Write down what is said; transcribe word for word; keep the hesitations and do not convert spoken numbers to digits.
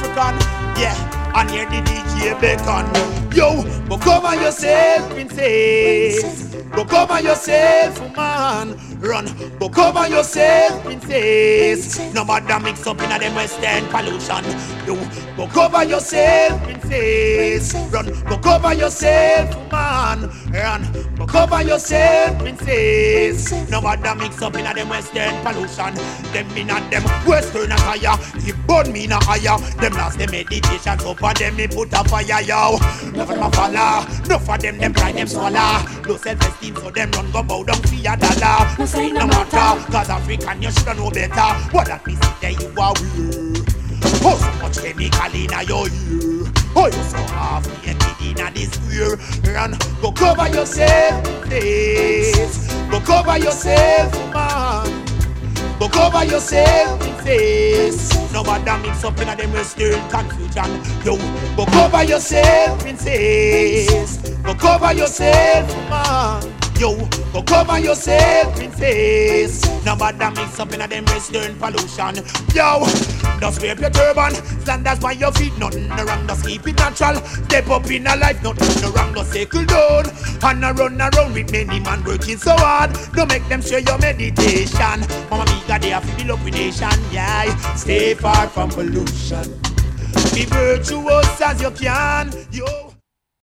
African. Yeah, and hear the D J beckon. Yo, go cover yourself, princess. Go cover yourself, man. Run, go cover yourself, princess. No matter mix up in a them western pollution. Yo, go cover yourself, princess. Run, go cover yourself, man. Run, go cover yourself, princess. No matter mix up in a them western pollution. Them in a them western attire. He burn me in a higher. Them lost the meditation, so for them me put a fire, yo. Never my follow. No for them, them try them swallow. No self-esteem, so them run go bow down for a dollar. No say no No matter, matter. cause African you should know better. What that means is that you are weird. Oh, so much chemical in your ear. Oh, you so half naked in a this square. Run, go cover yourself, face. Go cover yourself, man. Go cover yourself, face. No matter mix up in a them western confusion. Yo, go cover yourself, princess. Go cover yourself, man. Yo, go cover yourself, princess. No matter mix up in a them western pollution. Yo, just wear your turban, sandals by your feet, nothing wrong, just keep it natural. Step up in a life, nothing wrong, just circle down. And a run around with many man working so hard. Don't make them share your meditation. Mama Mika, they have to build up with nation, yeah. Stay far from pollution. Be virtuous as you can, yo.